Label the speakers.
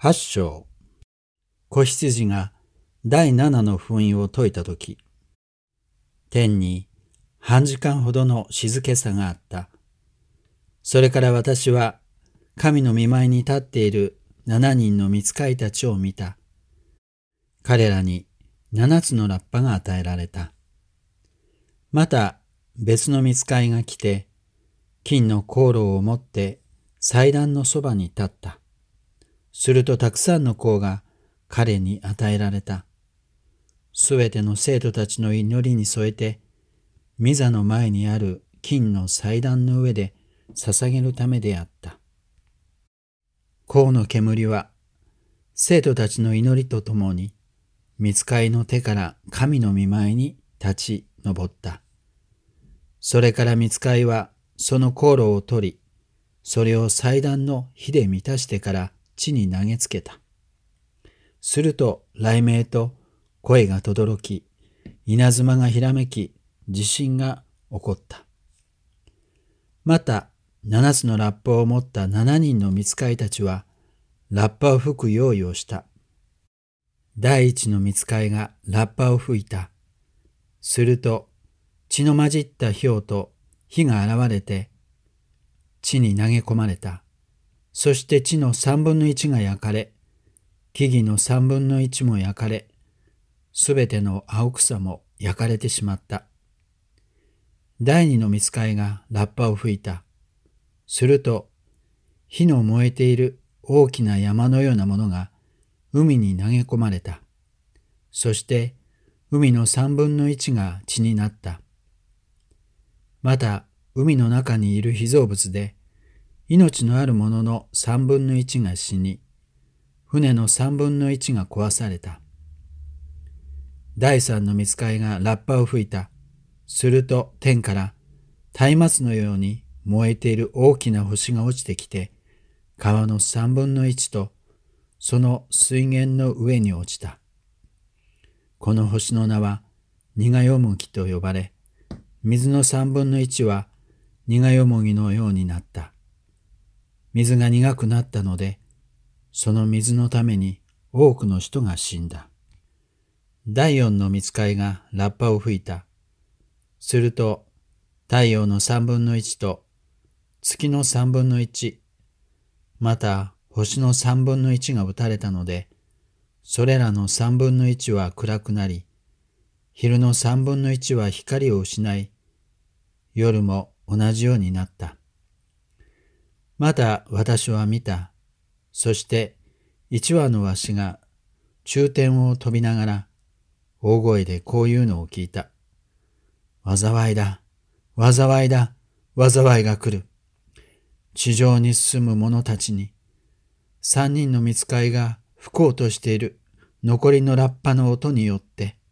Speaker 1: 八章。子羊が第七の封印を解いたとき、天に半時間ほどの静けさがあった。それから私は神の御前に立っている7人の御使いたちを見た。彼らに7つのラッパが与えられた。また別の御使いが来て、金の香炉を持って祭壇のそばに立った。するとたくさんの香が彼に与えられた。すべての生徒たちの祈りに添えて、御座の前にある金の祭壇の上で捧げるためであった。香の煙は生徒たちの祈りとともに、御使いの手から神の御前に立ち上った。それから御使いはその香炉を取り、それを祭壇の火で満たしてから地に投げつけた。すると雷鳴と声が轟き、稲妻がひらめき、地震が起こった。また7つのラッパを持った7人の御使いたちは、ラッパを吹く用意をした。第一の御使いがラッパを吹いた。すると血の混じった雹と火が現れて、地に投げ込まれた。そして地の1/3が焼かれ、木々の1/3も焼かれ、すべての青草も焼かれてしまった。第二の御使いがラッパを吹いた。すると、火の燃えている大きな山のようなものが海に投げ込まれた。そして海の1/3が血になった。また海の中にいる被造物で、命のあるものの1/3が死に、船の1/3が壊された。第三の御使いがラッパを吹いた。すると天から松明のように燃えている大きな星が落ちてきて、川の1/3とその水源の上に落ちた。この星の名は苦よもぎと呼ばれ、水の1/3は苦よもぎのようになった。水が苦くなったので、その水のために多くの人が死んだ。第四の御使いがラッパを吹いた。すると太陽の1/3と月の1/3、また星の1/3が打たれたので、それらの1/3は暗くなり、昼の1/3は光を失い、夜も同じようになった。また私は見た。そして一羽のわしが中天を飛びながら大声でこういうのを聞いた。災いだ、災いだ、災いが来る。地上に住む者たちに、3人の御使いが吹こうとしている残りのラッパの音によって、